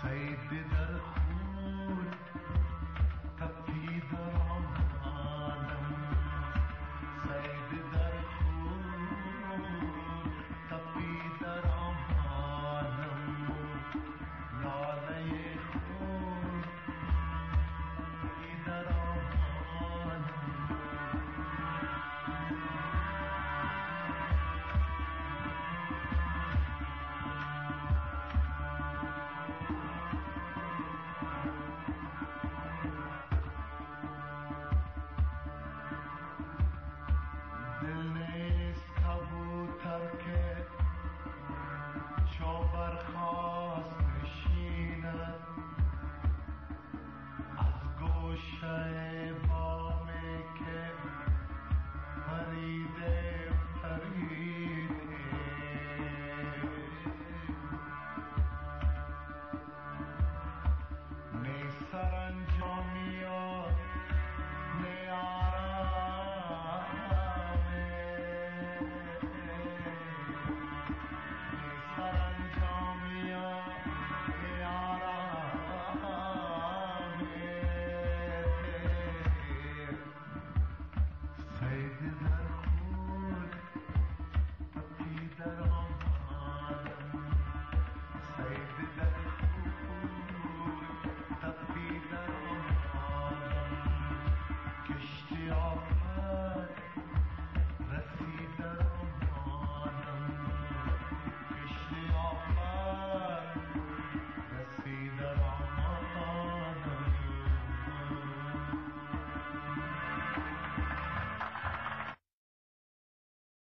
صید در خون تپی در آمدم، صید در خون تپی در آمدم، لاله خون تپی در آمدم. دل نیست کبوتر که چو برخاست نشیند از گوشه بامی که پریده پریده. نی سرانجامیات نی کشتی